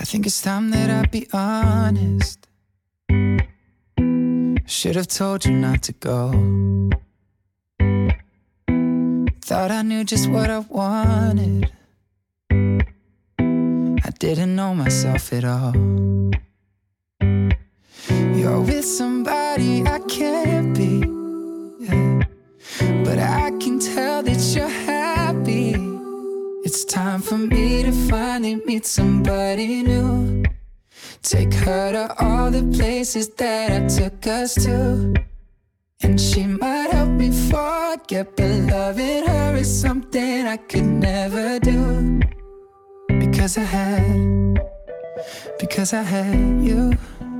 think it's time that I be honest. Should have told you not to go. Thought I knew just what I wanted. I didn't know myself at all. You're with somebody I can't be, yeah. But I can tell that you're happy. It's time for me to finally meet somebody new. Take her to all the places that I took us to. And she might help me forget, but loving her is something I could never do. Because I had you.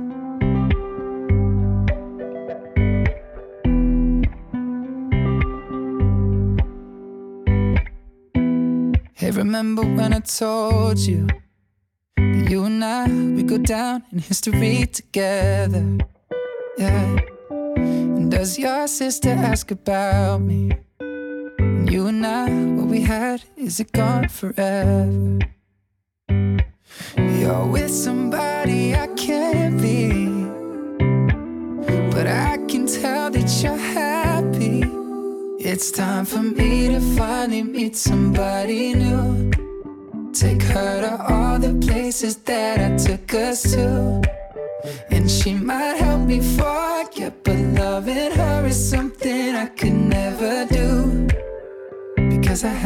Hey, remember when I told you that you and I, we go down in history together, yeah. And does your sister ask about me? And you and I, what we had, is it gone forever? You're with somebody I can't be, but I can tell that you're happy. It's time for me to finally meet somebody new. Take her to all the places that I took us to. And she might help me forget, but loving her is something I could never do. Because I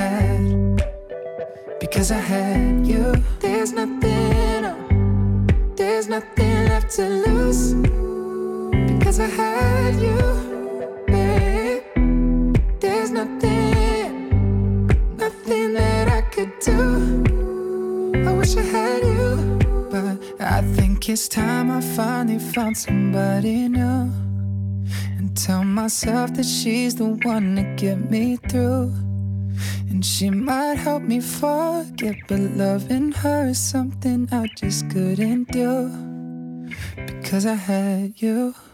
had you. There's nothing left to lose. Because I had you, babe. There's nothing that I could do. I wish I had you, but I think it's time I finally found somebody new. And tell myself that she's the one to get me through. And she might help me forget, but loving her is something I just couldn't do. Because I had you.